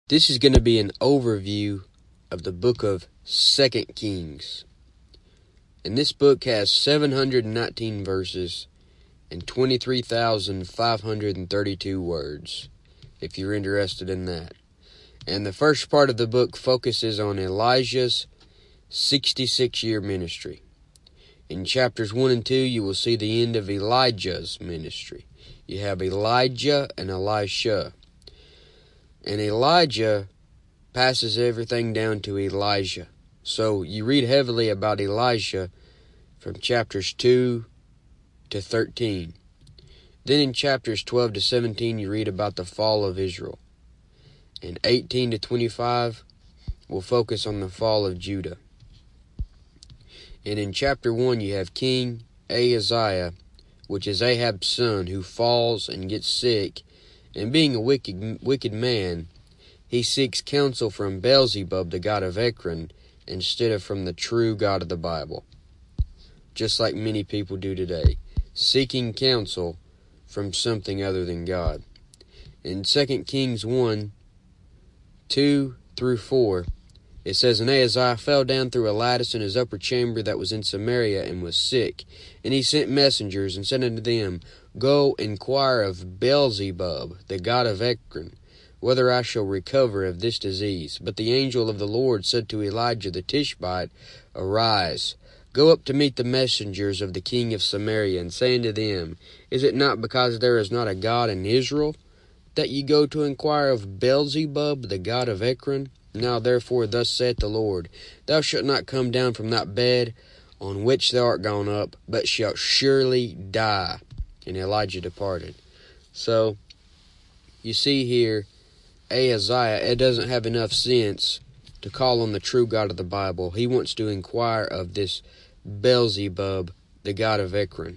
This is going to be an overview of the book of 2 Kings. And this book has 719 verses and 23,532 words, if you're interested in that. And the first part of the book focuses on Elijah's 66-year ministry. In chapters 1 and 2, you will see the end of Elijah's ministry. You have Elijah and Elisha. And Elijah passes everything down to Elijah. So you read heavily about Elijah from chapters 2 to 13. Then in chapters 12 to 17, you read about the fall of Israel. And 18 to 25 will focus on the fall of Judah. And in chapter 1, you have King Ahaziah, which is Ahab's son, who falls and gets sick. And being a wicked man, he seeks counsel from Beelzebub, the god of Ekron, instead of from the true God of the Bible. Just like many people do today, seeking counsel from something other than God. In 2 Kings 1, 2 through 4, it says, And Ahaziah fell down through a lattice in his upper chamber that was in Samaria, and was sick. And he sent messengers, and said unto them, Go inquire of Beelzebub, the god of Ekron, whether I shall recover of this disease. But the angel of the Lord said to Elijah the Tishbite, Arise, go up to meet the messengers of the king of Samaria, and say unto them, Is it not because there is not a God in Israel, that ye go to inquire of Beelzebub, the god of Ekron? Now therefore thus saith the Lord, Thou shalt not come down from that bed on which thou art gone up, but shalt surely die. And Elijah departed. So, you see here, Ahaziah, it doesn't have enough sense to call on the true God of the Bible. He wants to inquire of this Beelzebub, the god of Ekron.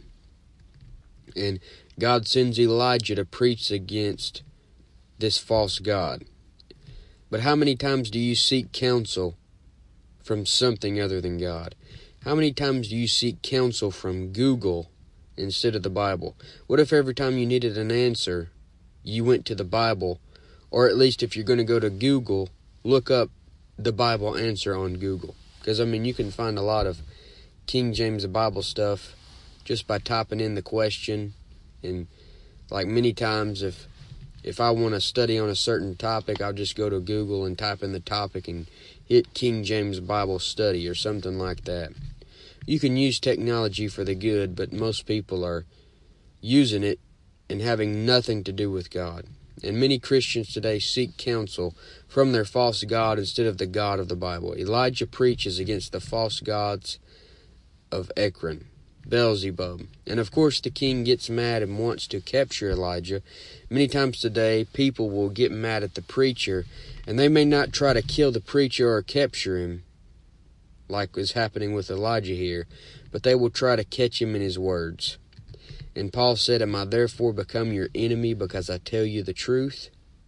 And God sends Elijah to preach against this false god. But how many times do you seek counsel from something other than God? How many times do you seek counsel from Google instead of the Bible? What if every time you needed an answer, you went to the Bible? Or at least if you're going to go to Google, look up the Bible answer on Google. Because, you can find a lot of King James Bible stuff just by typing in the question. And like many times, if I want to study on a certain topic, I'll just go to Google and type in the topic and hit King James Bible Study or something like that. You can use technology for the good, but most people are using it and having nothing to do with God. And many Christians today seek counsel from their false god instead of the God of the Bible. Elijah preaches against the false gods of Ekron, Beelzebub. And of course the king gets mad and wants to capture Elijah. Many times today people will get mad at the preacher, and they may not try to kill the preacher or capture him, like is happening with Elijah here, but they will try to catch him in his words. And Paul said, Am I therefore become your enemy because I tell you the truth?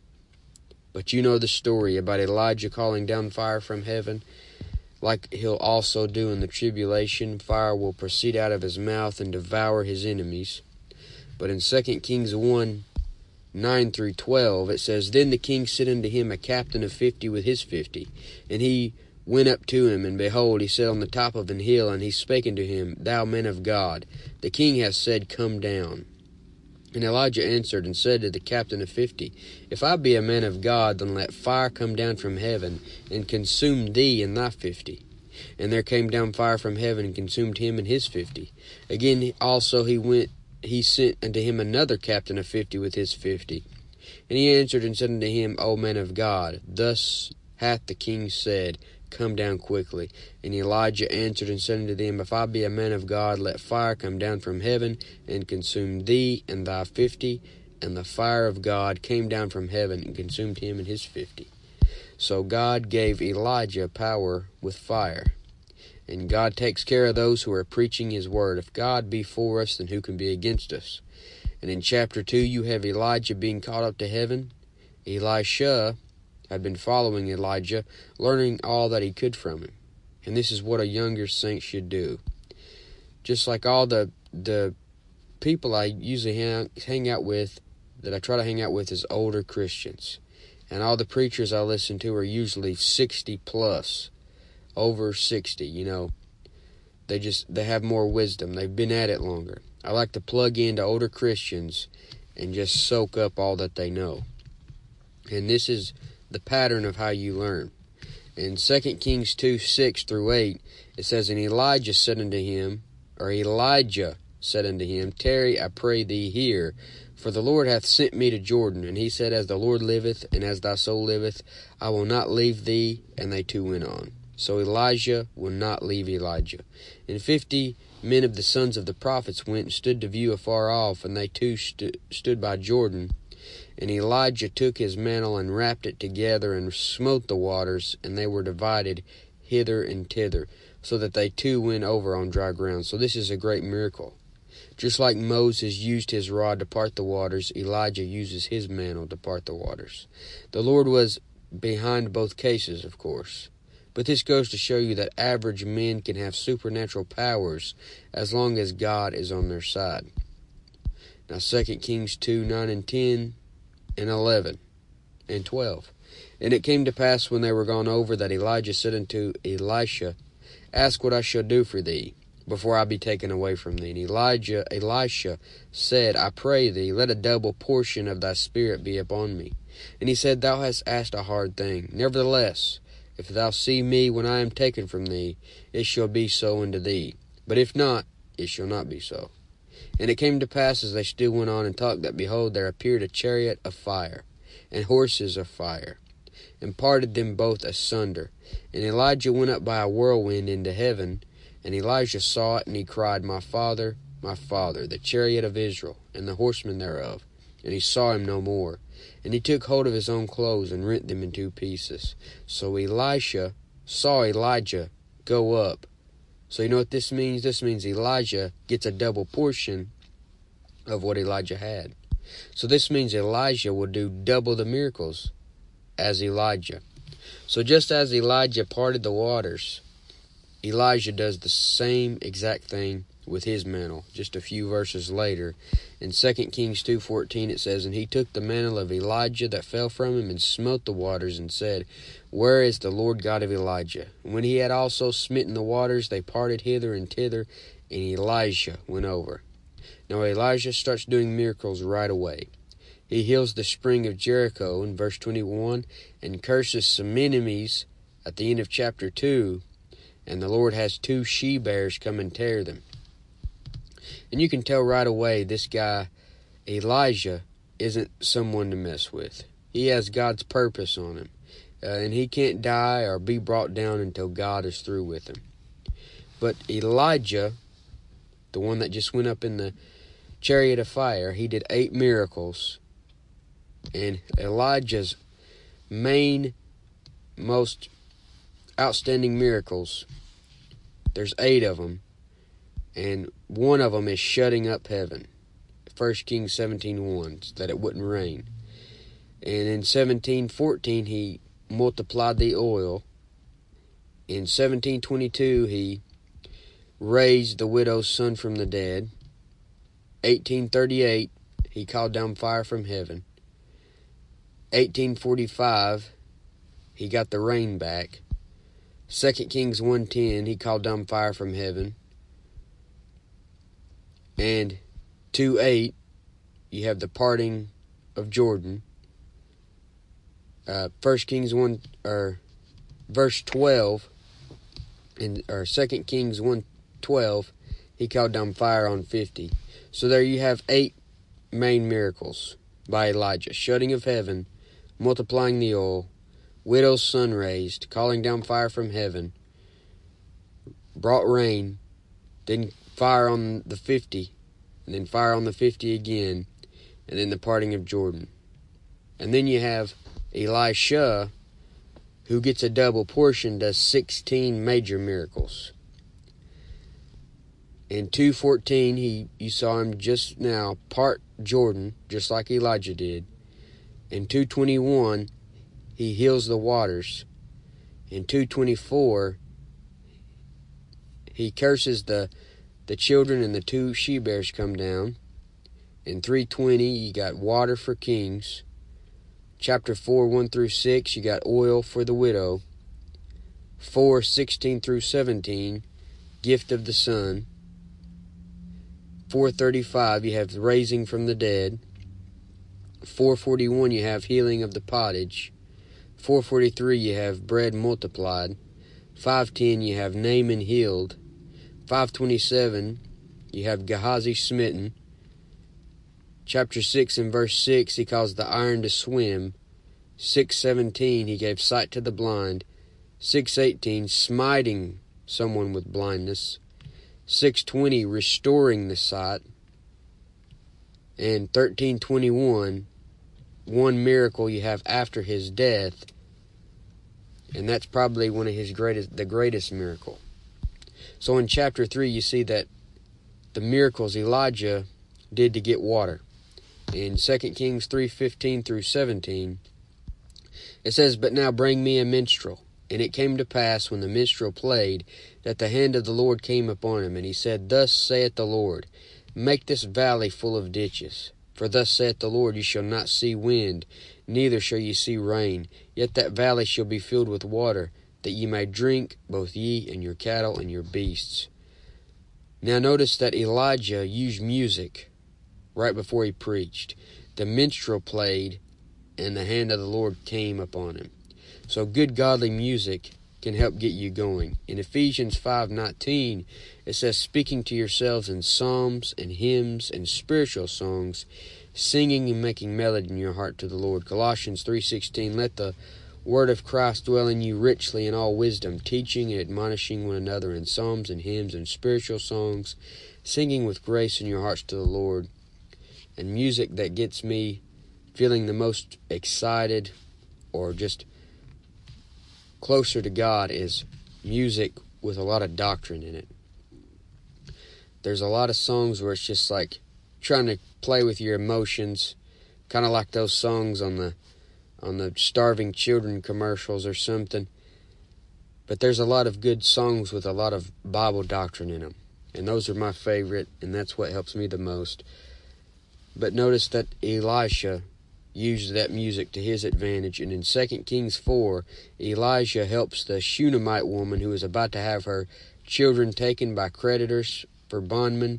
But you know the story about Elijah calling down fire from heaven. Like he'll also do in the tribulation, fire will proceed out of his mouth and devour his enemies. But in 2 Kings 1, 9 through 12, it says, Then the king sent unto him a captain of 50 with his 50. And he went up to him, and behold, he sat on the top of an hill, and he spake unto him, Thou man of God, the king hath said, Come down. And Elijah answered and said to the captain of 50, If I be a man of God, then let fire come down from heaven, and consume thee and thy 50. And there came down fire from heaven, and consumed him and his 50. Again also he sent unto him another captain of 50 with his 50. And he answered and said unto him, O man of God, thus hath the king said, Come down quickly. And Elijah answered and said unto them, If I be a man of God, let fire come down from heaven, and consume thee and thy 50. And the fire of God came down from heaven, and consumed him and his 50. So God gave Elijah power with fire. And God takes care of those who are preaching his word. If God be for us, then who can be against us? And in chapter 2, you have Elijah being caught up to heaven. Elisha had been following Elijah, learning all that he could from him. And this is what a younger saint should do. Just like all the people I usually hang out with, that I try to hang out with, is older Christians. And all the preachers I listen to are usually 60 plus, over 60, They have more wisdom. They've been at it longer. I like to plug into older Christians and just soak up all that they know. And this is the pattern of how you learn. In 2 Kings 2:6-8, it says, And Elijah said unto him, Tarry, I pray thee here, for the Lord hath sent me to Jordan. And he said, As the Lord liveth, and as thy soul liveth, I will not leave thee. And they two went on. So Elijah will not leave Elijah. And 50 men of the sons of the prophets went and stood to view afar off, and they too stood by Jordan. And Elijah took his mantle and wrapped it together and smote the waters, and they were divided hither and thither, so that they too went over on dry ground. So this is a great miracle. Just like Moses used his rod to part the waters, Elijah uses his mantle to part the waters. The Lord was behind both cases, of course. But this goes to show you that average men can have supernatural powers as long as God is on their side. Now 2 Kings 2:9-10 and 11 and 12. And it came to pass when they were gone over that Elijah said unto Elisha, Ask what I shall do for thee, before I be taken away from thee. And Elisha said, I pray thee, let a double portion of thy spirit be upon me. And he said, Thou hast asked a hard thing. Nevertheless, if thou see me when I am taken from thee, it shall be so unto thee. But if not, it shall not be so. And it came to pass, as they still went on and talked, that, behold, there appeared a chariot of fire, and horses of fire, and parted them both asunder. And Elijah went up by a whirlwind into heaven, and Elijah saw it, and he cried, My father, the chariot of Israel, and the horsemen thereof. And he saw him no more. And he took hold of his own clothes, and rent them in two pieces. So Elisha saw Elijah go up. So you know what this means? This means Elijah gets a double portion of what Elijah had. So this means Elijah will do double the miracles as Elijah. So just as Elijah parted the waters, Elijah does the same exact thing with his mantle. Just a few verses later, in 2 Kings 2:14, it says, And he took the mantle of Elijah that fell from him, and smote the waters, and said, Where is the Lord God of Elijah? And when he had also smitten the waters, they parted hither and thither, and Elijah went over. Now Elijah starts doing miracles right away. He heals the spring of Jericho in verse 21, and curses some enemies at the end of chapter 2, and the Lord has 2 she-bears come and tear them. And you can tell right away this guy, Elijah, isn't someone to mess with. He has God's purpose on him. And he can't die or be brought down until God is through with him. But Elijah, the one that just went up in the chariot of fire, he did 8 miracles. And Elijah's most outstanding miracles, there's 8 of them. And one of them is shutting up heaven. 1 Kings 17:1, that it wouldn't rain. And in 17:14, he multiplied the oil. In 17:22, he raised the widow's son from the dead. 18:38, he called down fire from heaven. 18:45, he got the rain back. 2 Kings 1:10, he called down fire from heaven. And 2:8, you have the parting of Jordan. 1 Kings 1, or verse 12, or 2 Kings 1:12, he called down fire on 50. So there you have 8 main miracles by Elijah: shutting of heaven, multiplying the oil, widow's son raised, calling down fire from heaven, brought rain, then fire on the 50, and then fire on the 50 again, and then the parting of Jordan. And then you have Elisha, who gets a double portion, does 16 major miracles. In 2:14, you saw him just now part Jordan, just like Elijah did. In 2:21, he heals the waters. In 2:24, he curses the children, and the 2 she-bears come down. In 3:20, you got water for kings. Chapter 4, 1 through 6, you got oil for the widow. 4, 16 through 17, gift of the Son. 4:35, you have raising from the dead. 4:41, you have healing of the pottage. 4:43, you have bread multiplied. 5:10, you have Naaman healed. 5:27, you have Gehazi smitten. Chapter 6 and verse 6, he caused the iron to swim. 6:17, he gave sight to the blind. 6:18, smiting someone with blindness. 6:20, restoring the sight. And 13:21, one miracle you have after his death, and that's probably one of the greatest miracle. So in chapter 3, you see that the miracles Elijah did to get water. In 2 Kings 3:15 through 17, it says, "But now bring me a minstrel." And it came to pass, when the minstrel played, that the hand of the Lord came upon him, and he said, Thus saith the Lord, Make this valley full of ditches. For thus saith the Lord, You shall not see wind, neither shall ye see rain, yet that valley shall be filled with water, that ye may drink, both ye and your cattle and your beasts. Now notice that Elijah used music right before he preached. The minstrel played, and the hand of the Lord came upon him. So good godly music can help get you going. In Ephesians 5:19, it says, Speaking to yourselves in psalms and hymns and spiritual songs, singing and making melody in your heart to the Lord. Colossians 3:16, Let the word of Christ dwell in you richly in all wisdom, teaching and admonishing one another in psalms and hymns and spiritual songs, singing with grace in your hearts to the Lord. And music that gets me feeling the most excited or just closer to God is music with a lot of doctrine in it. There's a lot of songs where it's just like trying to play with your emotions, kind of like those songs on the starving children commercials or something. But there's a lot of good songs with a lot of Bible doctrine in them, and those are my favorite, and that's what helps me the most. But notice that Elisha used that music to his advantage, and in 2 Kings 4, Elijah helps the Shunammite woman who is about to have her children taken by creditors for bondmen,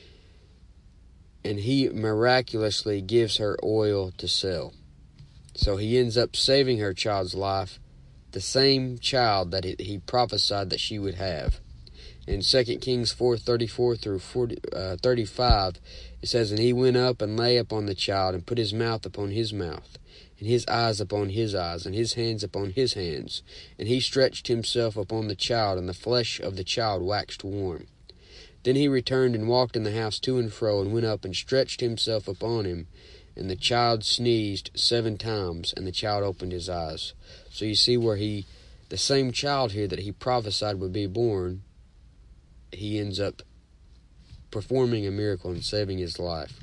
and he miraculously gives her oil to sell. So he ends up saving her child's life, the same child that he prophesied that she would have. In 2 Kings 4:34 through 35, it says, And he went up and lay upon the child, and put his mouth upon his mouth, and his eyes upon his eyes, and his hands upon his hands. And he stretched himself upon the child, and the flesh of the child waxed warm. Then he returned and walked in the house to and fro, and went up and stretched himself upon him. And the child sneezed 7 times, and the child opened his eyes. So you see where the same child here that he prophesied would be born, he ends up performing a miracle and saving his life.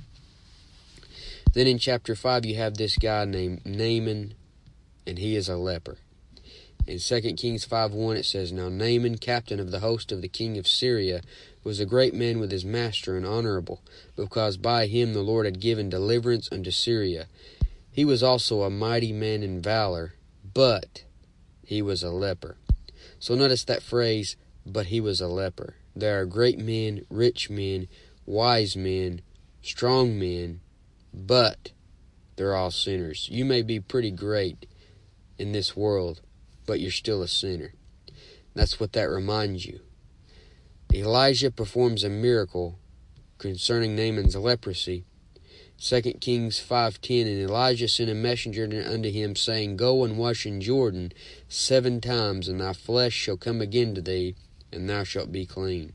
Then in chapter 5, you have this guy named Naaman, and he is a leper. In 2 Kings 5:1, it says, Now Naaman, captain of the host of the king of Syria, was a great man with his master and honorable, because by him the Lord had given deliverance unto Syria. He was also a mighty man in valor, but he was a leper. So notice that phrase, but he was a leper. There are great men, rich men, wise men, strong men, but they're all sinners. You may be pretty great in this world, but you're still a sinner. That's what that reminds you. Elijah performs a miracle concerning Naaman's leprosy. 2 Kings 5:10, And Elijah sent a messenger unto him, saying, Go and wash in Jordan 7 times, and thy flesh shall come again to thee, and thou shalt be clean.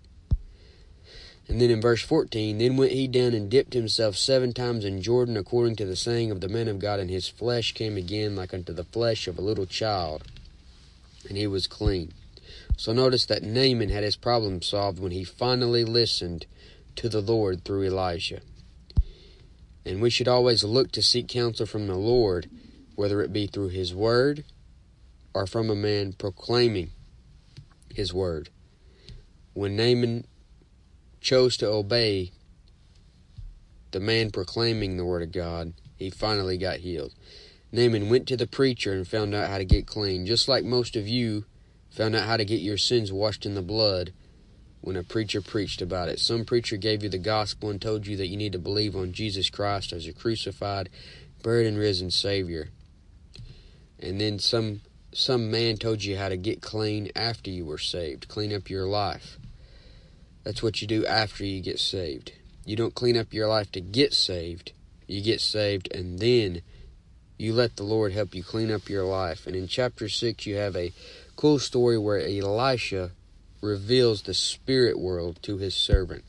And then in verse 14, Then went he down and dipped himself 7 times in Jordan, according to the saying of the man of God, and his flesh came again like unto the flesh of a little child, and he was clean. So notice that Naaman had his problem solved when he finally listened to the Lord through Elijah. And we should always look to seek counsel from the Lord, whether it be through his word or from a man proclaiming his word. When Naaman chose to obey the man proclaiming the word of God, he finally got healed. Naaman went to the preacher and found out how to get clean, just like most of you found out how to get your sins washed in the blood when a preacher preached about it. Some preacher gave you the gospel and told you that you need to believe on Jesus Christ as a crucified, buried, and risen Savior. And then some man told you how to get clean after you were saved. Clean up your life. That's what you do after you get saved. You don't clean up your life to get saved. You get saved and then you let the Lord help you clean up your life. And in chapter 6 you have a cool story where Elisha reveals the spirit world to his servant.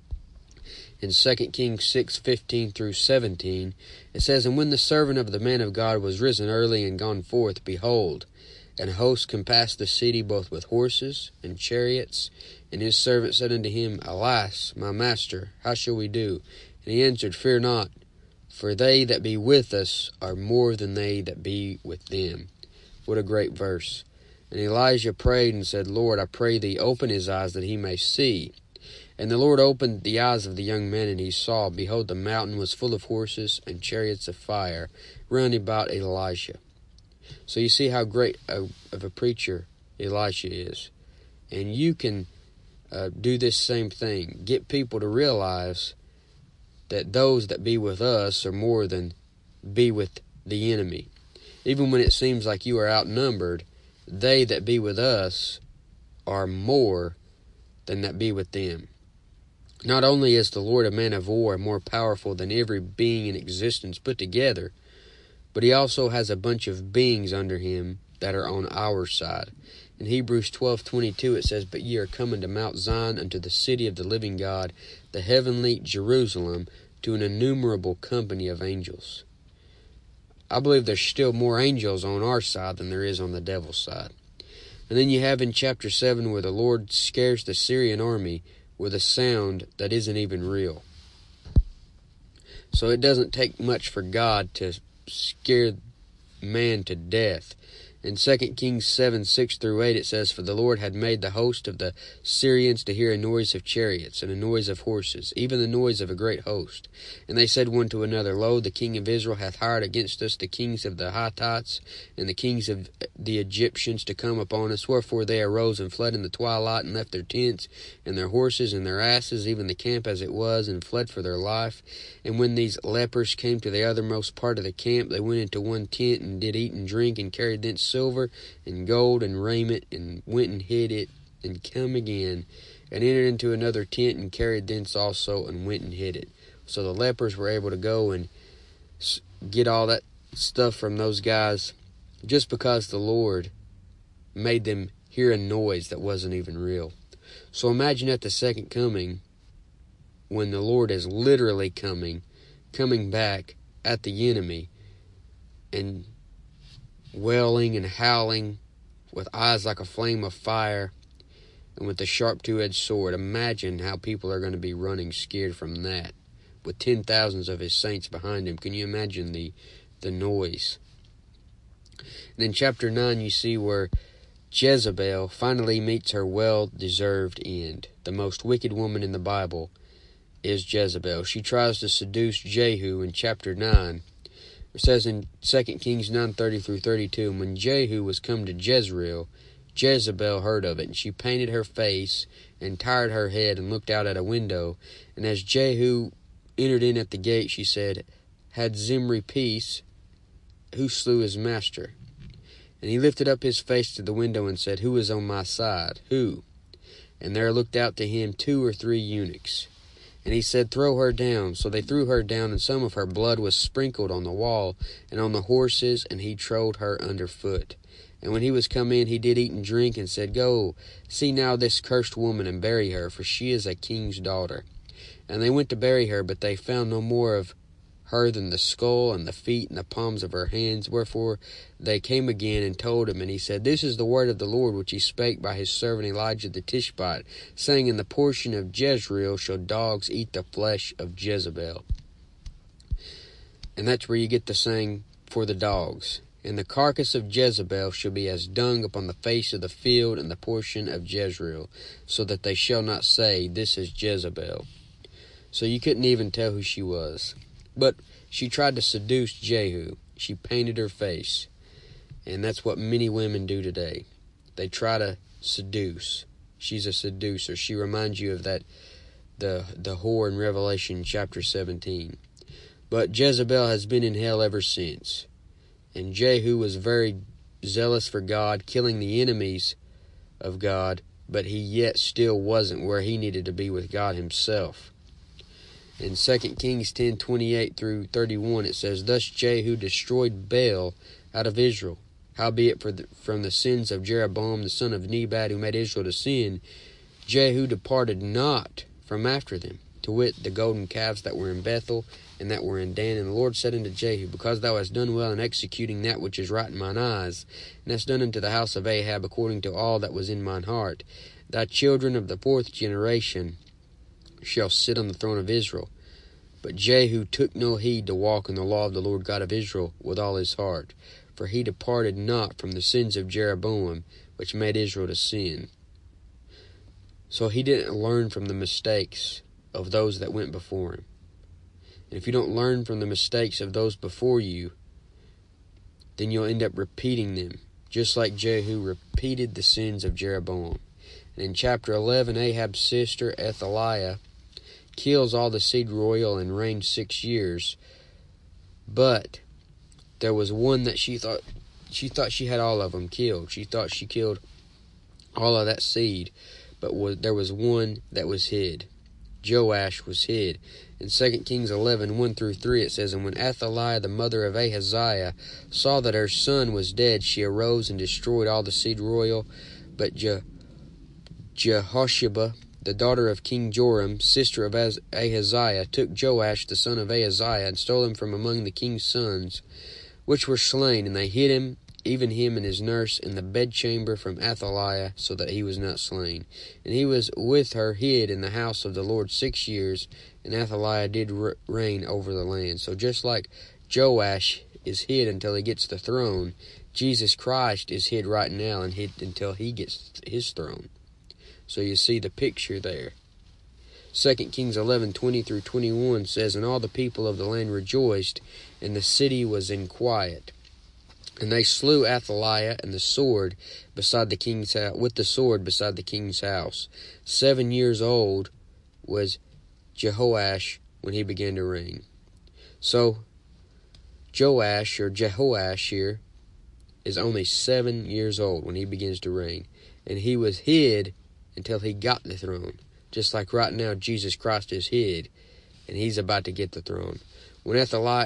In 2 Kings 6:15 through 17, it says, And when the servant of the man of God was risen early and gone forth, behold, an host compassed the city both with horses and chariots. And his servant said unto him, Alas, my master, how shall we do? And he answered, Fear not, for they that be with us are more than they that be with them. What a great verse. And Elijah prayed and said, Lord, I pray thee, open his eyes that he may see. And the Lord opened the eyes of the young man, and he saw, behold, the mountain was full of horses and chariots of fire round about Elisha. So you see how great of a preacher Elisha is. And you can do this same thing. Get people to realize that those that be with us are more than be with the enemy. Even when it seems like you are outnumbered, they that be with us are more than that be with them. Not only is the Lord a man of war, more powerful than every being in existence put together, but he also has a bunch of beings under him that are on our side. In Hebrews 12:22 it says, But ye are coming to Mount Zion, unto the city of the living God, the heavenly Jerusalem, to an innumerable company of angels. I believe there's still more angels on our side than there is on the devil's side. And then you have in chapter 7 where the Lord scares the Syrian army with a sound that isn't even real. So it doesn't take much for God to scare man to death. In 2 Kings 7:6 through 8 it says, For the Lord had made the host of the Syrians to hear a noise of chariots, and a noise of horses, even the noise of a great host. And they said one to another, Lo, the king of Israel hath hired against us the kings of the Hittites, and the kings of the Egyptians to come upon us. Wherefore they arose and fled in the twilight, and left their tents, and their horses, and their asses, even the camp as it was, and fled for their life. And when these lepers came to the othermost part of the camp, they went into one tent, and did eat and drink, and carried thence silver and gold and raiment, and went and hid it, and come again, and entered into another tent, and carried thence also, and went and hid it. So the lepers were able to go and get all that stuff from those guys just because the Lord made them hear a noise that wasn't even real. So imagine at the second coming, when the Lord is literally coming back at the enemy, and wailing and howling with eyes like a flame of fire and with a sharp two-edged sword. Imagine how people are going to be running scared from that with 10,000s of his saints behind him. Can you imagine the noise? And in chapter 9 you see where Jezebel finally meets her well-deserved end. The most wicked woman in the Bible is Jezebel. She tries to seduce Jehu in chapter 9. It says in 2 Kings 9:30 through 32, And when Jehu was come to Jezreel, Jezebel heard of it, and she painted her face, and tired her head, and looked out at a window. And as Jehu entered in at the gate, she said, Had Zimri peace? Who slew his master? And he lifted up his face to the window, and said, Who is on my side? Who? And there looked out to him 2 or 3 eunuchs. And he said, Throw her down. So they threw her down, and some of her blood was sprinkled on the wall and on the horses, and he trode her under foot. And when he was come in, he did eat and drink, and said, Go, see now this cursed woman, and bury her, for she is a king's daughter. And they went to bury her, but they found no more of her than the skull and the feet and the palms of her hands. Wherefore they came again and told him, and he said, This is the word of the Lord which he spake by his servant Elijah the Tishbite, saying, In the portion of Jezreel shall dogs eat the flesh of Jezebel. And that's where you get the saying, for the dogs. And the carcass of Jezebel shall be as dung upon the face of the field in the portion of Jezreel, so that they shall not say, This is Jezebel. So you couldn't even tell who she was. But she tried to seduce Jehu. she painted her face. And that's what many women do today. They try to seduce. She's a seducer. She reminds you of that the whore in Revelation chapter 17. But Jezebel has been in hell ever since. And Jehu was very zealous for God, killing the enemies of God, but he yet still wasn't where he needed to be with God himself. In 2 Kings 10:28 through 31, it says, Thus Jehu destroyed Baal out of Israel. Howbeit from the sins of Jeroboam the son of Nebat, who made Israel to sin, Jehu departed not from after them, to wit, the golden calves that were in Bethel, and that were in Dan. And the Lord said unto Jehu, Because thou hast done well in executing that which is right in mine eyes, and hast done unto the house of Ahab according to all that was in mine heart, thy children of the fourth generation shall sit on the throne of Israel. But Jehu took no heed to walk in the law of the Lord God of Israel with all his heart, for he departed not from the sins of Jeroboam, which made Israel to sin. So he didn't learn from the mistakes of those that went before him. And if you don't learn from the mistakes of those before you, then you'll end up repeating them, just like Jehu repeated the sins of Jeroboam. And in chapter 11, Ahab's sister Athaliah kills all the seed royal and reigned 6 years. But there was one that she thought she had all of them killed. She thought she killed all of that seed, but there was one that was hid. Joash was hid. In 2 Kings 11:1 through 3, it says, And when Athaliah, the mother of Ahaziah, saw that her son was dead, she arose and destroyed all the seed royal. But Jehosheba, the daughter of King Joram, sister of Ahaziah, took Joash, the son of Ahaziah, and stole him from among the king's sons, which were slain, and they hid him, even him and his nurse, in the bedchamber from Athaliah, so that he was not slain. And he was with her hid in the house of the Lord 6 years, and Athaliah did reign over the land. So just like Joash is hid until he gets the throne, Jesus Christ is hid right now and hid until he gets his throne. So you see the picture there. 2 Kings 11:20 through 21 says, And all the people of the land rejoiced, and the city was in quiet. And they slew Athaliah and the sword beside the king's house, with the sword beside the king's house. 7 years old was Jehoash when he began to reign. So Joash, or Jehoash here, is only 7 years old when he begins to reign. And he was hid until he got the throne. Just like right now, Jesus Christ is hid, and he's about to get the throne. When Athaliah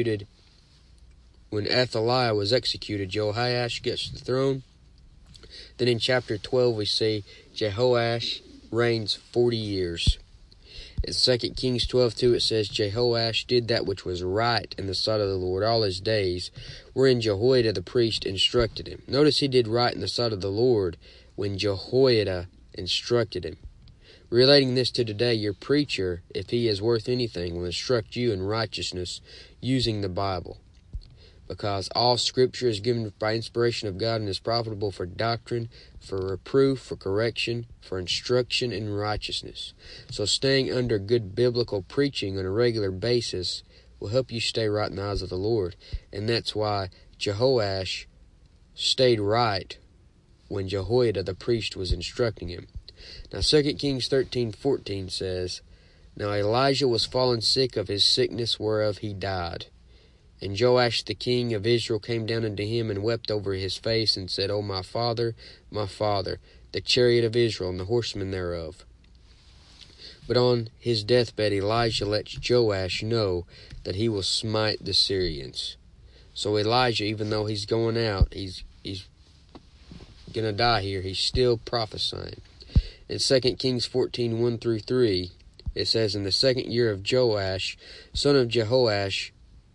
was executed, Jehoash gets the throne. Then in chapter 12, we see Jehoash reigns 40 years. In 2 Kings 12:2, it says, Jehoash did that which was right in the sight of the Lord all his days, wherein Jehoiada the priest instructed him. Notice he did right in the sight of the Lord when Jehoiada instructed him. Relating this to today, your preacher, if he is worth anything, will instruct you in righteousness using the Bible. Because all Scripture is given by inspiration of God and is profitable for doctrine, for reproof, for correction, for instruction in righteousness. So staying under good biblical preaching on a regular basis will help you stay right in the eyes of the Lord. And that's why Jehoash stayed right when Jehoiada the priest was instructing him. Now 2 Kings 13:14 says, Now Elijah was fallen sick of his sickness whereof he died. And Joash the king of Israel came down unto him and wept over his face and said, O my father, the chariot of Israel and the horsemen thereof. But on his deathbed Elijah lets Joash know that he will smite the Syrians. So Elijah, even though he's going out, he's going to die here, he's still prophesying. In 2 Kings 14:1 through 3, it says, In the 2nd year of Joash, son of Jehoahaz,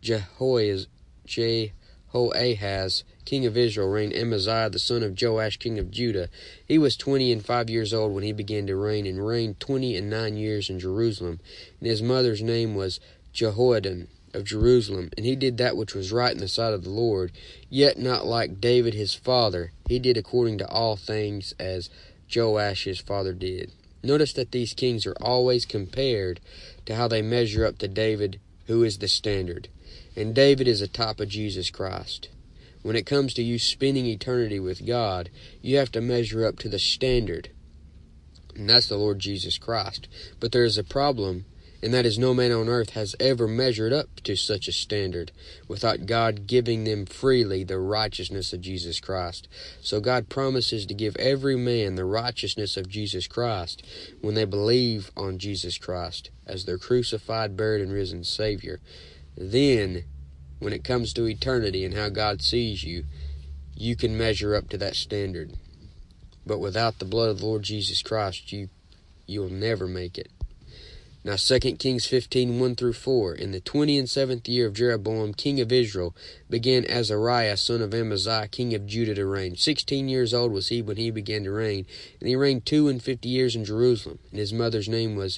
king of Israel, reigned Amaziah, the son of Joash, king of Judah. He was 25 years old when he began to reign, and reigned 29 years in Jerusalem. And his mother's name was Jehoaddan of Jerusalem. And he did that which was right in the sight of the Lord, yet not like David his father. He did according to all things as Joash his father did. Notice that these kings are always compared to how they measure up to David, who is the standard. And David is a type of Jesus Christ. When it comes to you spending eternity with God, you have to measure up to the standard, and that's the Lord Jesus Christ. But there is a problem, and that is no man on earth has ever measured up to such a standard without God giving them freely the righteousness of Jesus Christ. So God promises to give every man the righteousness of Jesus Christ when they believe on Jesus Christ as their crucified, buried, and risen Savior. Then, when it comes to eternity and how God sees you, you can measure up to that standard. But without the blood of the Lord Jesus Christ, you'll never make it. Now 2 Kings 15, 1-4. In the 27th year of Jeroboam, king of Israel, began Azariah, son of Amaziah, king of Judah, to reign. 16 years old was he when he began to reign, and he reigned 52 years in Jerusalem. And his mother's name was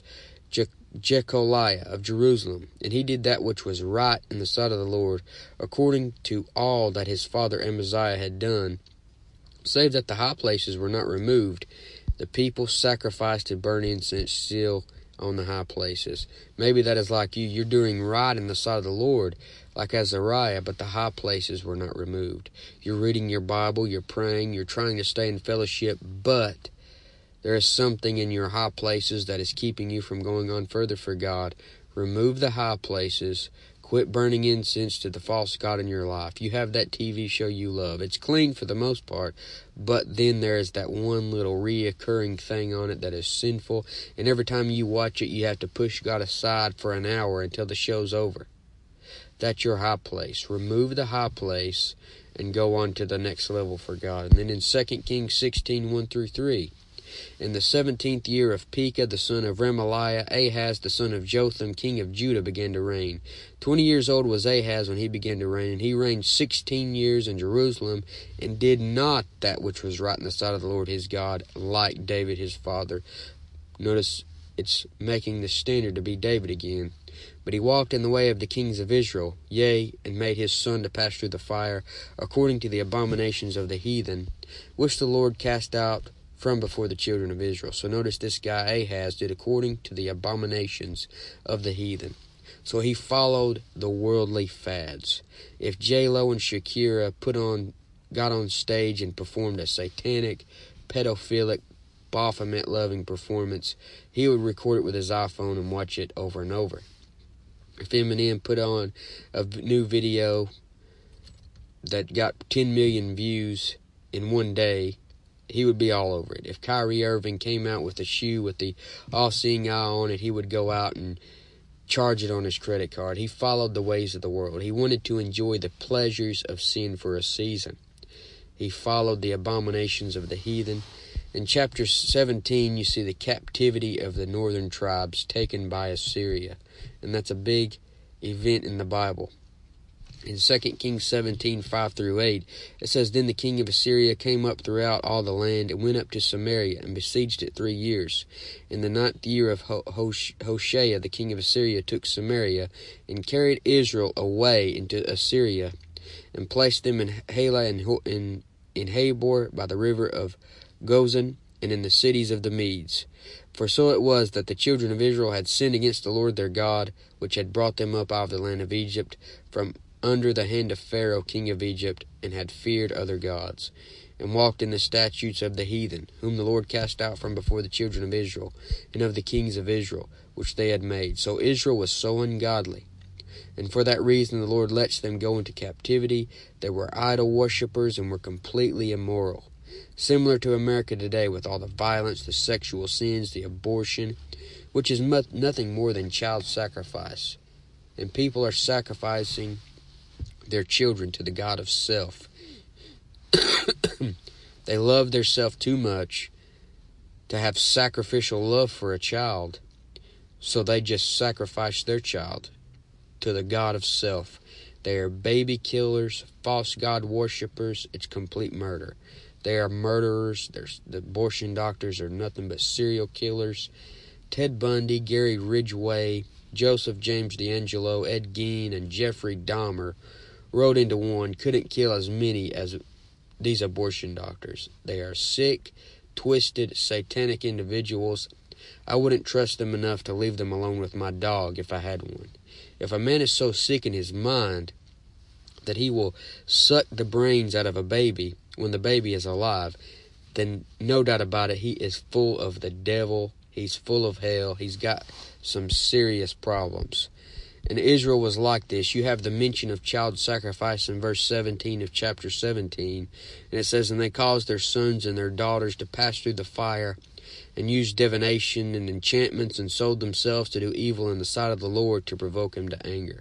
Jecholiah of Jerusalem. And he did that which was right in the sight of the Lord, according to all that his father Amaziah had done, save that the high places were not removed. The people sacrificed and burned incense still on the high places. Maybe that is like you. You're doing right in the sight of the Lord, like Azariah, but the high places were not removed. You're reading your Bible, you're praying, you're trying to stay in fellowship, but there is something in your high places that is keeping you from going on further for God. Remove the high places. Quit burning incense to the false god in your life. You have that TV show you love. It's clean for the most part, but then there is that one little reoccurring thing on it that is sinful, and every time you watch it, you have to push God aside for an hour until the show's over. That's your high place. Remove the high place and go on to the next level for God. And then in 2 Kings 16, 1-3, in the 17th year of Pekah, the son of Remaliah, Ahaz, the son of Jotham, king of Judah, began to reign. 20 years old was Ahaz when he began to reign, and he reigned 16 years in Jerusalem, and did not that which was right in the sight of the Lord his God, like David his father. Notice it's making the standard to be David again. But he walked in the way of the kings of Israel, yea, and made his son to pass through the fire, according to the abominations of the heathen, which the Lord cast out from before the children of Israel. So notice this guy Ahaz did according to the abominations of the heathen. So he followed the worldly fads. If J-Lo and Shakira got on stage and performed a satanic, pedophilic, Baphomet-loving performance, he would record it with his iPhone and watch it over and over. If Eminem put on a new video that got 10 million views in one day, he would be all over it. If Kyrie Irving came out with a shoe with the all-seeing eye on it, he would go out and charge it on his credit card. He followed the ways of the world. He wanted to enjoy the pleasures of sin for a season. He followed the abominations of the heathen. In chapter 17, you see the captivity of the northern tribes taken by Assyria. And that's a big event in the Bible. In 2 Kings 17, 5-8, it says, Then the king of Assyria came up throughout all the land, and went up to Samaria, and besieged it 3 years. In the 9th year of Hoshea, the king of Assyria took Samaria, and carried Israel away into Assyria, and placed them in Halah and in Habor by the river of Gozan, and in the cities of the Medes. For so it was that the children of Israel had sinned against the Lord their God, which had brought them up out of the land of Egypt, from under the hand of Pharaoh king of Egypt, and had feared other gods, and walked in the statutes of the heathen, whom the Lord cast out from before the children of Israel, and of the kings of Israel, which they had made. So Israel was so ungodly, and for that reason the Lord lets them go into captivity. They were idol worshippers and were completely immoral. Similar to America today, with all the violence, the sexual sins, the abortion, which is nothing more than child sacrifice. And people are sacrificing their children to the god of self. They love their self too much to have sacrificial love for a child, so they just sacrifice their child to the god of self. They are baby killers, false god worshippers. It's complete murder. They are murderers. The abortion doctors are nothing but serial killers. Ted Bundy, Gary Ridgway, Joseph James D'Angelo, Ed Gein, and Jeffrey Dahmer rolled into one, couldn't kill as many as these abortion doctors. They are sick, twisted, satanic individuals. I wouldn't trust them enough to leave them alone with my dog if I had one. If a man is so sick in his mind that he will suck the brains out of a baby when the baby is alive, then no doubt about it, he is full of the devil. He's full of hell. He's got some serious problems. And Israel was like this. You have the mention of child sacrifice in verse 17 of chapter 17. And it says, "And they caused their sons and their daughters to pass through the fire, and used divination and enchantments, and sold themselves to do evil in the sight of the Lord to provoke him to anger."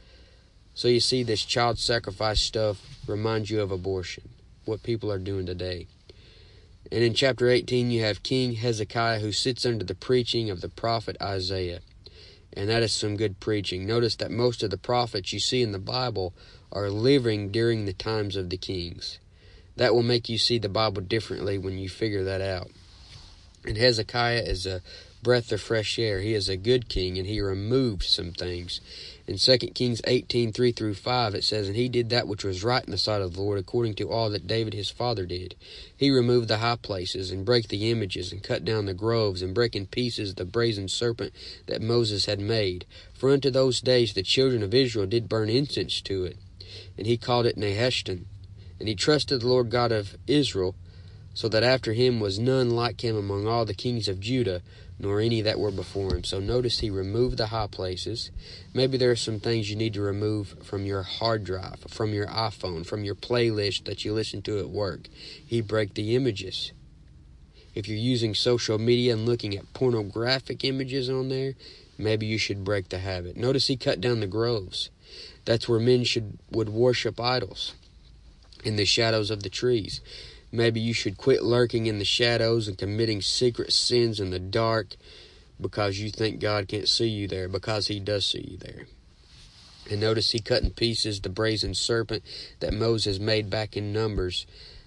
So you see, this child sacrifice stuff reminds you of abortion, what people are doing today. And in chapter 18, you have King Hezekiah, who sits under the preaching of the prophet Isaiah. And that is some good preaching. Notice that most of the prophets you see in the Bible are living during the times of the kings. That will make you see the Bible differently when you figure that out. And Hezekiah is a breath of fresh air. He is a good king, and he removed some things. In 2 Kings 18, 3-5, it says, "And he did that which was right in the sight of the Lord, according to all that David his father did. He removed the high places, and brake the images, and cut down the groves, and brake in pieces the brazen serpent that Moses had made. For unto those days the children of Israel did burn incense to it. And he called it Nehushtan. And he trusted the Lord God of Israel, so that after him was none like him among all the kings of Judah, nor any that were before him." So notice he removed the high places. Maybe there are some things you need to remove from your hard drive, from your iPhone, from your playlist that you listen to at work. He broke the images. If you're using social media and looking at pornographic images on there, maybe you should break the habit. Notice he cut down the groves. That's where men would worship idols, in the shadows of the trees. Maybe you should quit lurking in the shadows and committing secret sins in the dark because you think God can't see you there, because he does see you there. And notice he cut in pieces the brazen serpent that Moses made back in Numbers.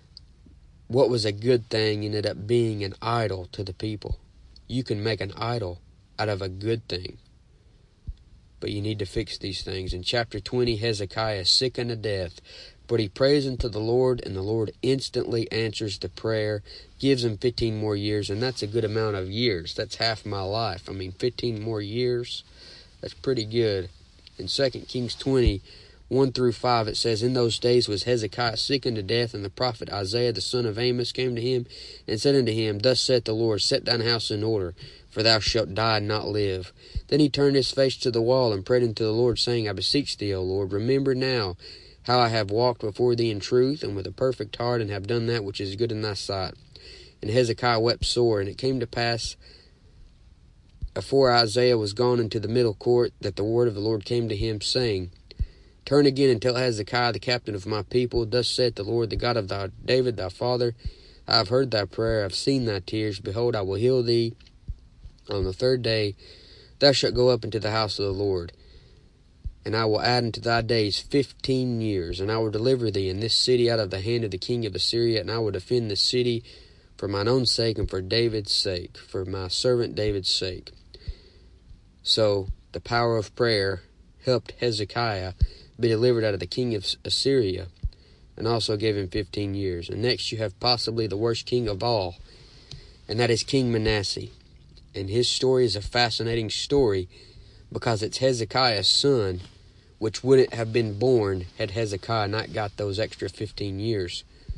What was a good thing ended up being an idol to the people. You can make an idol out of a good thing, but you need to fix these things. In chapter 20, Hezekiah is sick unto death, but he prays unto the Lord, and the Lord instantly answers the prayer, gives him 15 more years, and that's a good amount of years. That's half my life. 15 more years, that's pretty good. In 2 Kings 20, 1-5, it says, "In those days was Hezekiah sick unto death, and the prophet Isaiah the son of Amos came to him, and said unto him, Thus saith the Lord, Set thine house in order, for thou shalt die and not live. Then he turned his face to the wall, and prayed unto the Lord, saying, I beseech thee, O Lord, remember now how I have walked before thee in truth, and with a perfect heart, and have done that which is good in thy sight. And Hezekiah wept sore, and it came to pass, afore Isaiah was gone into the middle court, that the word of the Lord came to him, saying, Turn again and tell Hezekiah, the captain of my people, Thus saith the Lord, the God of thy David thy father, I have heard thy prayer, I have seen thy tears. Behold, I will heal thee. On the third day thou shalt go up into the house of the Lord. And I will add unto thy days 15 years, and I will deliver thee in this city out of the hand of the king of Assyria, and I will defend this city for mine own sake and for David's sake, for my servant David's sake." So the power of prayer helped Hezekiah be delivered out of the king of Assyria, and also gave him 15 years. And next you have possibly the worst king of all, and that is King Manasseh. And his story is a fascinating story because it's Hezekiah's son, which wouldn't have been born had Hezekiah not got those extra 15 years.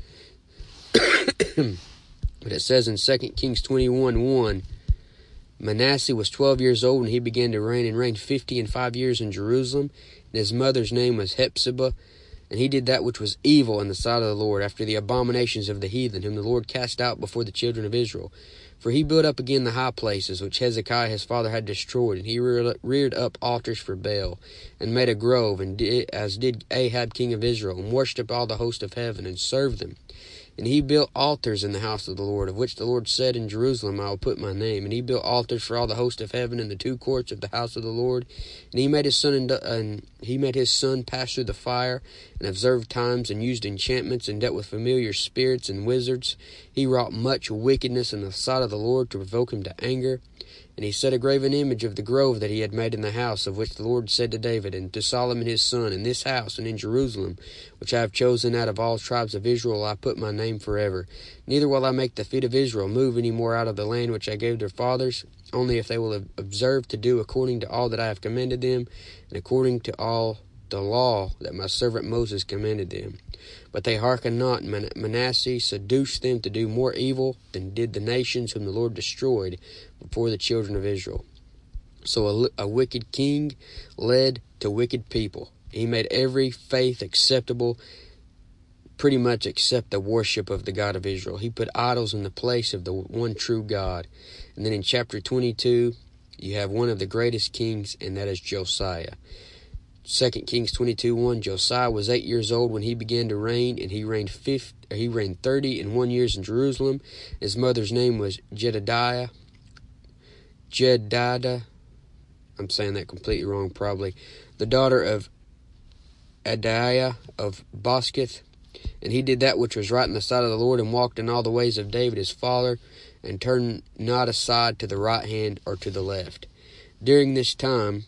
But it says in 2 Kings 21:1, Manasseh was 12 years old, and he began to reign, and reigned 50 years in Jerusalem. And his mother's name was Hephzibah. And he did that which was evil in the sight of the Lord, after the abominations of the heathen, whom the Lord cast out before the children of Israel. For he built up again the high places, which Hezekiah his father had destroyed, and he reared up altars for Baal, and made a grove, and as did Ahab king of Israel, and worshipped all the host of heaven, and served them. And he built altars in the house of the Lord, of which the Lord said, In Jerusalem I will put my name. And he built altars for all the host of heaven in the two courts of the house of the Lord. And he made his son pass through the fire, and observed times, and used enchantments, and dealt with familiar spirits and wizards. He wrought much wickedness in the sight of the Lord to provoke him to anger. And he set a graven image of the grove that he had made in the house, of which the Lord said to David and to Solomon his son, In this house and in Jerusalem, which I have chosen out of all tribes of Israel, I put my name. name forever. Neither will I make the feet of Israel move any more out of the land which I gave their fathers, only if they will observe to do according to all that I have commanded them, and according to all the law that my servant Moses commanded them. But they hearkened not, and Manasseh seduced them to do more evil than did the nations whom the Lord destroyed before the children of Israel. So a wicked king led to wicked people. He made every faith acceptable, pretty much except the worship of the God of Israel. He put idols in the place of the one true God. And then in chapter 22, you have one of the greatest kings, and that is Josiah. 2 Kings 22:1, Josiah was 8 years old when he began to reign, and he reigned 30 years in Jerusalem. His mother's name was Jedidah. I'm saying that completely wrong, probably. The daughter of Adaiah of Bosketh. And he did that which was right in the sight of the Lord, and walked in all the ways of David his father, and turned not aside to the right hand or to the left. During this time,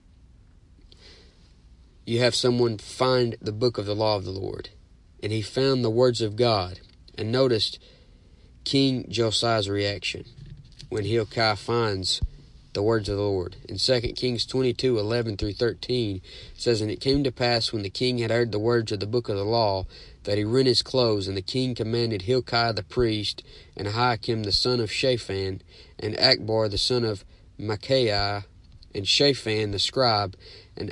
you have someone find the book of the law of the Lord. And he found the words of God, and noticed King Josiah's reaction when Hilkiah finds the words of the Lord. In 2 Kings 22:11-13, it says, And it came to pass, when the king had heard the words of the book of the law, that he rent his clothes, and the king commanded Hilkiah the priest, and Ahikam the son of Shaphan, and Akbor the son of Micaiah, and Shaphan the scribe, and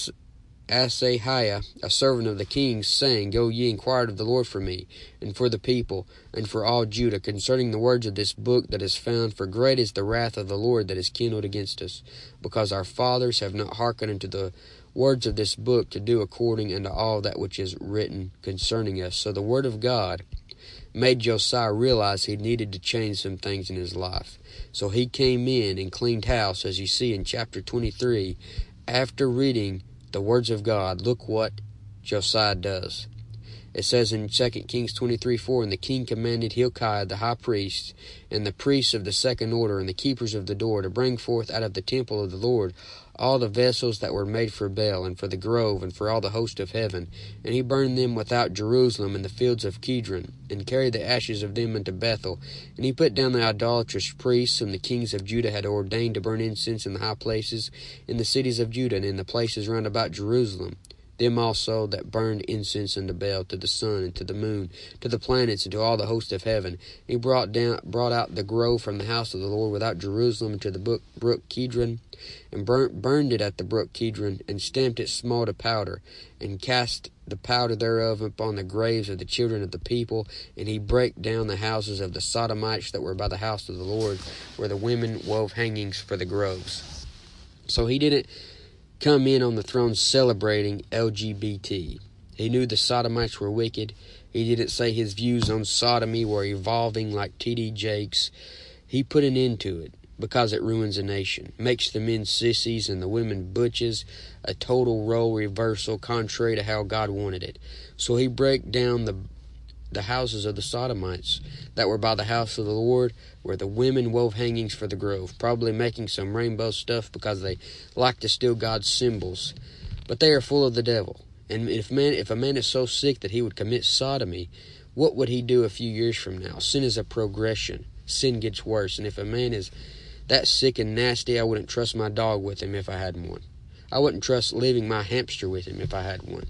Asahiah, a servant of the king's, saying, Go ye inquire of the Lord for me, and for the people, and for all Judah, concerning the words of this book that is found, for great is the wrath of the Lord that is kindled against us, because our fathers have not hearkened unto the words of this book, to do according unto all that which is written concerning us. So the word of God made Josiah realize he needed to change some things in his life. So he came in and cleaned house, as you see in chapter 23, after reading the words of God. Look what Josiah does. It says in 2 Kings 23:4, And the king commanded Hilkiah the high priest, and the priests of the second order, and the keepers of the door, to bring forth out of the temple of the Lord all the vessels that were made for Baal, and for the grove, and for all the host of heaven. And he burned them without Jerusalem in the fields of Kidron, and carried the ashes of them into Bethel. And he put down the idolatrous priests whom the kings of Judah had ordained to burn incense in the high places, in the cities of Judah, and in the places round about Jerusalem. Them also that burned incense unto Baal, to the sun, and to the moon, to the planets, and to all the host of heaven. He brought out the grove from the house of the Lord without Jerusalem into the brook Kidron, and burned it at the brook Kidron, and stamped it small to powder, and cast the powder thereof upon the graves of the children of the people. And he brake down the houses of the Sodomites that were by the house of the Lord, where the women wove hangings for the groves. So he didn't come in on the throne celebrating LGBT. He knew the Sodomites were wicked. He didn't say his views on sodomy were evolving like T.D. Jakes. He put an end to it, because it ruins a nation, makes the men sissies and the women butches, a total role reversal contrary to how God wanted it. So he broke down the houses of the Sodomites that were by the house of the Lord, where the women wove hangings for the grove, probably making some rainbow stuff because they like to steal God's symbols. But they are full of the devil. And if a man is so sick that he would commit sodomy, what would he do a few years from now? Sin is a progression. Sin gets worse. And if a man is that sick and nasty, I wouldn't trust my dog with him if I had one. I wouldn't trust leaving my hamster with him if I had one.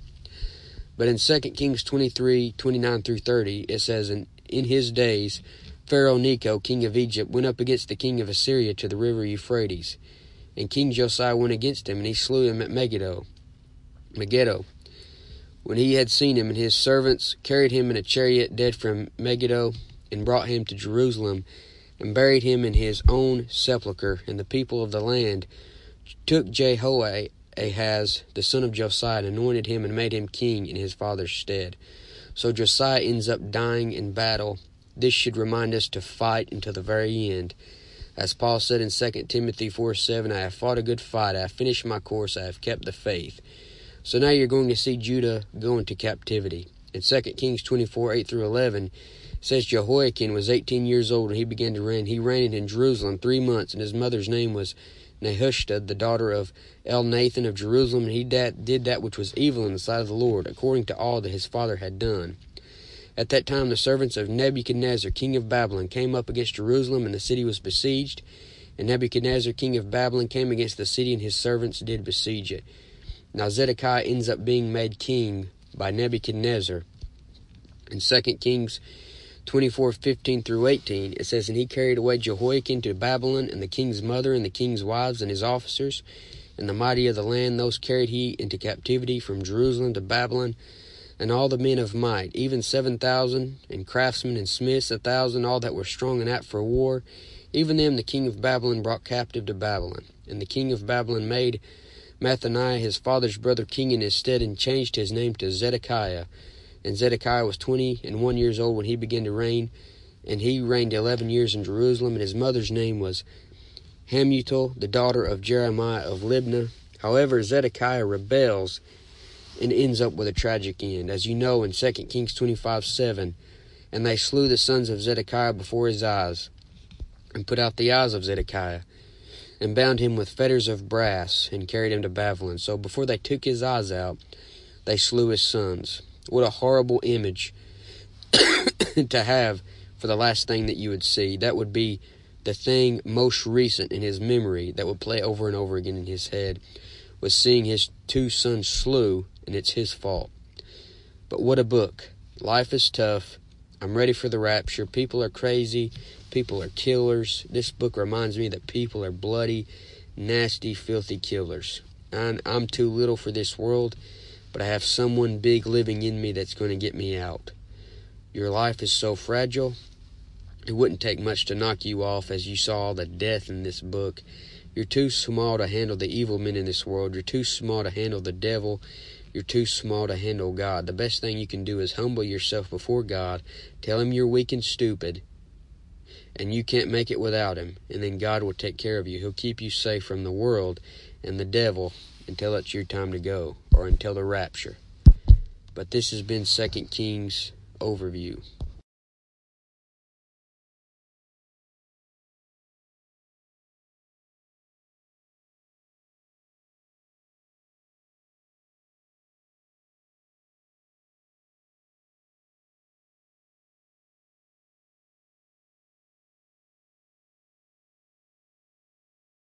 But in 2 Kings 23:29-30, it says, in his days, Pharaoh Necho, king of Egypt, went up against the king of Assyria to the river Euphrates. And King Josiah went against him, and he slew him at Megiddo. When he had seen him, and his servants carried him in a chariot dead from Megiddo, and brought him to Jerusalem, and buried him in his own sepulchre. And the people of the land took Jehoahaz, the son of Josiah, and anointed him and made him king in his father's stead. So Josiah ends up dying in battle. This should remind us to fight until the very end. As Paul said in 2 Timothy 4:7, I have fought a good fight, I have finished my course, I have kept the faith. So now you're going to see Judah go into captivity. In 2 Kings 24:8-11, it says Jehoiakim was 18 years old when he began to reign. He reigned in Jerusalem 3 months, and his mother's name was Nehushta, the daughter of Elnathan of Jerusalem, and he did that which was evil in the sight of the Lord, according to all that his father had done. At that time the servants of Nebuchadnezzar, king of Babylon, came up against Jerusalem, and the city was besieged. And Nebuchadnezzar, king of Babylon, came against the city, and his servants did besiege it. Now Zedekiah ends up being made king by Nebuchadnezzar. In 2 Kings 24:15 through 18, it says, And he carried away Jehoiakim to Babylon, and the king's mother, and the king's wives, and his officers, and the mighty of the land. Those carried he into captivity from Jerusalem to Babylon, and all the men of might, even 7,000, and craftsmen and smiths 1,000, all that were strong and apt for war. Even them the king of Babylon brought captive to Babylon. And the king of Babylon made Mathaniah his father's brother king in his stead, and changed his name to Zedekiah. And Zedekiah was 21 years old when he began to reign, and he reigned 11 years in Jerusalem. And his mother's name was Hamutal, the daughter of Jeremiah of Libnah. However, Zedekiah rebels and ends up with a tragic end. As you know, in 2 Kings 25:7, And they slew the sons of Zedekiah before his eyes, and put out the eyes of Zedekiah, and bound him with fetters of brass, and carried him to Babylon. So before they took his eyes out, they slew his sons. What a horrible image to have for the last thing that you would see. That would be the thing most recent in his memory that would play over and over again in his head, was seeing his two sons slew, and it's his fault. But what a book. Life is tough. I'm ready for the rapture. People are crazy. People are killers. This book reminds me that people are bloody, nasty, filthy killers. I'm too little for this world, but I have someone big living in me that's going to get me out. Your life is so fragile. It wouldn't take much to knock you off, as you saw the death in this book. You're too small to handle the evil men in this world. You're too small to handle the devil. You're too small to handle God. The best thing you can do is humble yourself before God. Tell him you're weak and stupid, and you can't make it without him. And then God will take care of you. He'll keep you safe from the world and the devil until it's your time to go, or until the rapture. But this has been 2 Kings Overview.